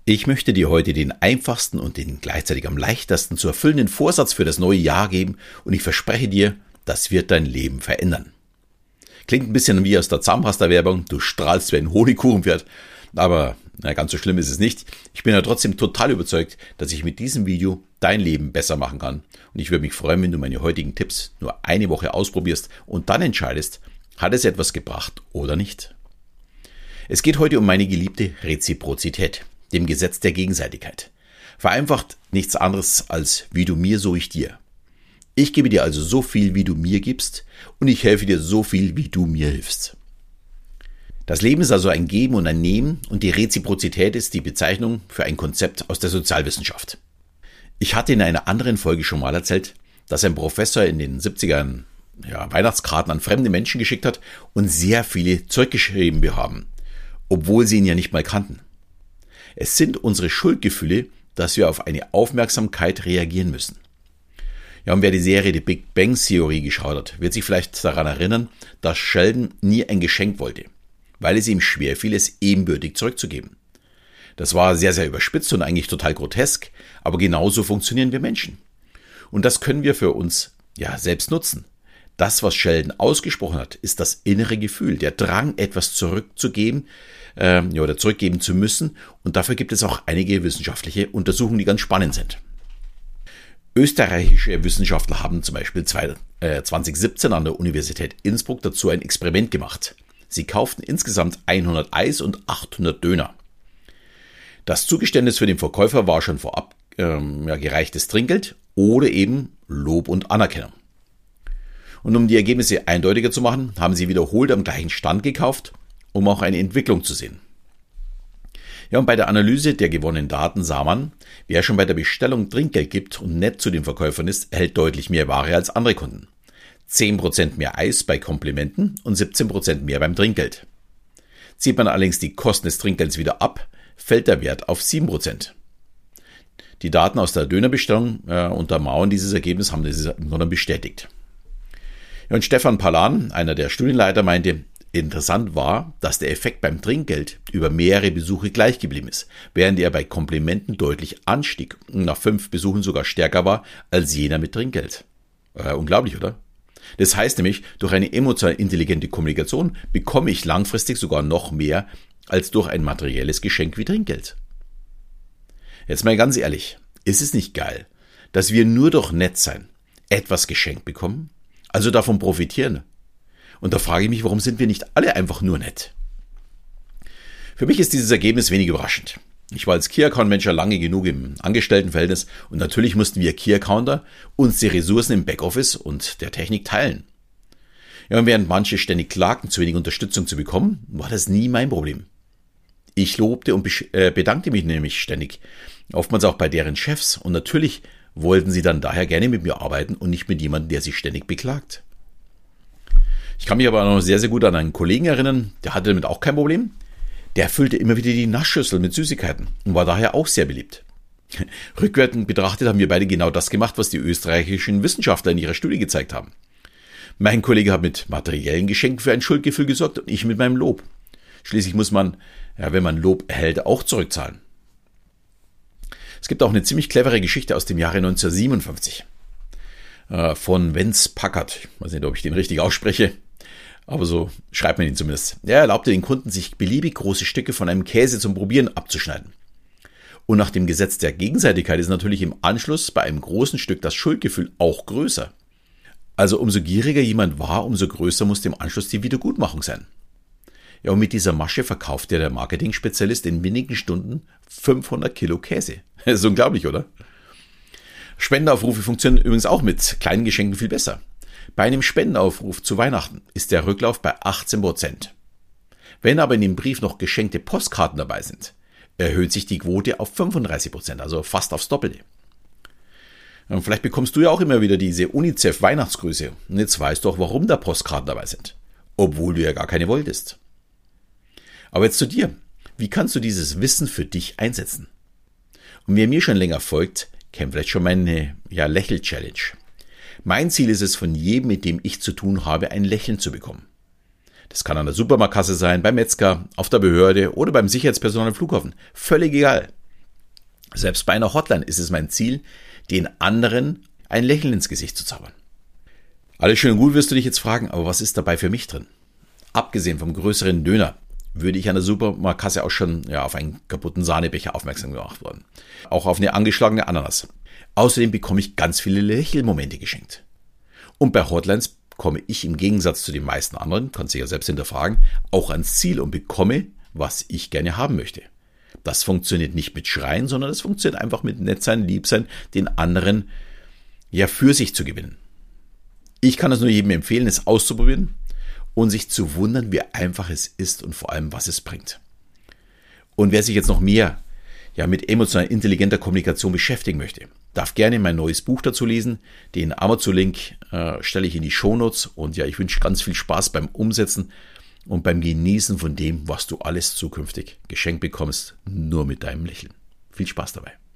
Ich möchte dir heute den einfachsten und den gleichzeitig am leichtesten zu erfüllenden Vorsatz für das neue Jahr geben und ich verspreche dir, das wird dein Leben verändern. Klingt ein bisschen wie aus der Zahnpasta-Werbung, du strahlst wie ein Honigkuchenpferd, aber ganz so schlimm ist es nicht. Ich bin ja trotzdem total überzeugt, dass ich mit diesem Video dein Leben besser machen kann und ich würde mich freuen, wenn du meine heutigen Tipps nur eine Woche ausprobierst und dann entscheidest, hat es etwas gebracht oder nicht. Es geht heute um meine geliebte Reziprozität, dem Gesetz der Gegenseitigkeit. Vereinfacht nichts anderes als wie du mir, so ich dir. Ich gebe dir also so viel, wie du mir gibst und ich helfe dir so viel, wie du mir hilfst. Das Leben ist also ein Geben und ein Nehmen und die Reziprozität ist die Bezeichnung für ein Konzept aus der Sozialwissenschaft. Ich hatte in einer anderen Folge schon mal erzählt, dass ein Professor in den 70ern Weihnachtskarten an fremde Menschen geschickt hat und sehr viele zurückgeschrieben haben, obwohl sie ihn ja nicht mal kannten. Es sind unsere Schuldgefühle, dass wir auf eine Aufmerksamkeit reagieren müssen. Ja, und wer die Serie The Big Bang Theory geschaut hat, wird sich vielleicht daran erinnern, dass Sheldon nie ein Geschenk wollte, weil es ihm schwerfiel, es ebenbürtig zurückzugeben. Das war sehr, sehr überspitzt und eigentlich total grotesk, aber genauso funktionieren wir Menschen. Und das können wir für uns selbst nutzen. Das, was Sheldon ausgesprochen hat, ist das innere Gefühl, der Drang, etwas zurückzugeben oder zurückgeben zu müssen. Und dafür gibt es auch einige wissenschaftliche Untersuchungen, die ganz spannend sind. Österreichische Wissenschaftler haben zum Beispiel 2017 an der Universität Innsbruck dazu ein Experiment gemacht. Sie kauften insgesamt 100 Eis und 800 Döner. Das Zugeständnis für den Verkäufer war schon vorab gereichtes Trinkgeld oder eben Lob und Anerkennung. Und um die Ergebnisse eindeutiger zu machen, haben sie wiederholt am gleichen Stand gekauft, um auch eine Entwicklung zu sehen. Ja, und bei der Analyse der gewonnenen Daten sah man, wer schon bei der Bestellung Trinkgeld gibt und nett zu den Verkäufern ist, erhält deutlich mehr Ware als andere Kunden. 10% mehr Eis bei Komplimenten und 17% mehr beim Trinkgeld. Zieht man allerdings die Kosten des Trinkgelds wieder ab, fällt der Wert auf 7%. Die Daten aus der Dönerbestellung untermauern dieses Ergebnis, haben dieses nur bestätigt. Ja, und Stefan Palan, einer der Studienleiter, meinte, interessant war, dass der Effekt beim Trinkgeld über mehrere Besuche gleich geblieben ist, während er bei Komplimenten deutlich anstieg und nach 5 Besuchen sogar stärker war als jener mit Trinkgeld. Unglaublich, oder? Das heißt nämlich, durch eine emotional intelligente Kommunikation bekomme ich langfristig sogar noch mehr als durch ein materielles Geschenk wie Trinkgeld. Jetzt mal ganz ehrlich, ist es nicht geil, dass wir nur durch Nettsein etwas geschenkt bekommen? Also davon profitieren. Und da frage ich mich, warum sind wir nicht alle einfach nur nett? Für mich ist dieses Ergebnis wenig überraschend. Ich war als Key-Account-Manager lange genug im Angestelltenverhältnis und natürlich mussten wir Key-Accounter uns die Ressourcen im Backoffice und der Technik teilen. Ja, und während manche ständig klagten, zu wenig Unterstützung zu bekommen, war das nie mein Problem. Ich lobte und bedankte mich nämlich ständig, oftmals auch bei deren Chefs und natürlich wollten sie dann daher gerne mit mir arbeiten und nicht mit jemandem, der sich ständig beklagt. Ich kann mich aber noch sehr, sehr gut an einen Kollegen erinnern, der hatte damit auch kein Problem. Der füllte immer wieder die Naschschüssel mit Süßigkeiten und war daher auch sehr beliebt. Rückwärts betrachtet haben wir beide genau das gemacht, was die österreichischen Wissenschaftler in ihrer Studie gezeigt haben. Mein Kollege hat mit materiellen Geschenken für ein Schuldgefühl gesorgt und ich mit meinem Lob. Schließlich muss man, wenn man Lob erhält, auch zurückzahlen. Es gibt auch eine ziemlich clevere Geschichte aus dem Jahre 1957 von Vince Packard. Ich weiß nicht, ob ich den richtig ausspreche, aber so schreibt man ihn zumindest. Er erlaubte den Kunden, sich beliebig große Stücke von einem Käse zum Probieren abzuschneiden. Und nach dem Gesetz der Gegenseitigkeit ist natürlich im Anschluss bei einem großen Stück das Schuldgefühl auch größer. Also umso gieriger jemand war, umso größer musste im Anschluss die Wiedergutmachung sein. Ja, und mit dieser Masche verkaufte der Marketing-Spezialist in wenigen Stunden 500 Kilo Käse. Das ist unglaublich, oder? Spendenaufrufe funktionieren übrigens auch mit kleinen Geschenken viel besser. Bei einem Spendenaufruf zu Weihnachten ist der Rücklauf bei 18%. Wenn aber in dem Brief noch geschenkte Postkarten dabei sind, erhöht sich die Quote auf 35%, also fast aufs Doppelte. Und vielleicht bekommst du ja auch immer wieder diese UNICEF-Weihnachtsgrüße und jetzt weißt du auch, warum da Postkarten dabei sind, obwohl du ja gar keine wolltest. Aber jetzt zu dir. Wie kannst du dieses Wissen für dich einsetzen? Und wer mir schon länger folgt, kennt vielleicht schon meine Lächel-Challenge. Mein Ziel ist es, von jedem, mit dem ich zu tun habe, ein Lächeln zu bekommen. Das kann an der Supermarktkasse sein, beim Metzger, auf der Behörde oder beim Sicherheitspersonal am Flughafen. Völlig egal. Selbst bei einer Hotline ist es mein Ziel, den anderen ein Lächeln ins Gesicht zu zaubern. Alles schön und gut, wirst du dich jetzt fragen, aber was ist dabei für mich drin? Abgesehen vom größeren Döner würde ich an der Supermarktkasse auch schon auf einen kaputten Sahnebecher aufmerksam gemacht worden. Auch auf eine angeschlagene Ananas. Außerdem bekomme ich ganz viele Lächelmomente geschenkt. Und bei Hotlines komme ich im Gegensatz zu den meisten anderen, kannst du ja selbst hinterfragen, auch ans Ziel und bekomme, was ich gerne haben möchte. Das funktioniert nicht mit Schreien, sondern es funktioniert einfach mit nett sein, lieb sein, den anderen für sich zu gewinnen. Ich kann es nur jedem empfehlen, es auszuprobieren und sich zu wundern, wie einfach es ist und vor allem, was es bringt. Und wer sich jetzt noch mehr mit emotional intelligenter Kommunikation beschäftigen möchte, darf gerne mein neues Buch dazu lesen. Den Amazon-Link stelle ich in die Shownotes und ich wünsche ganz viel Spaß beim Umsetzen und beim Genießen von dem, was du alles zukünftig geschenkt bekommst, nur mit deinem Lächeln. Viel Spaß dabei.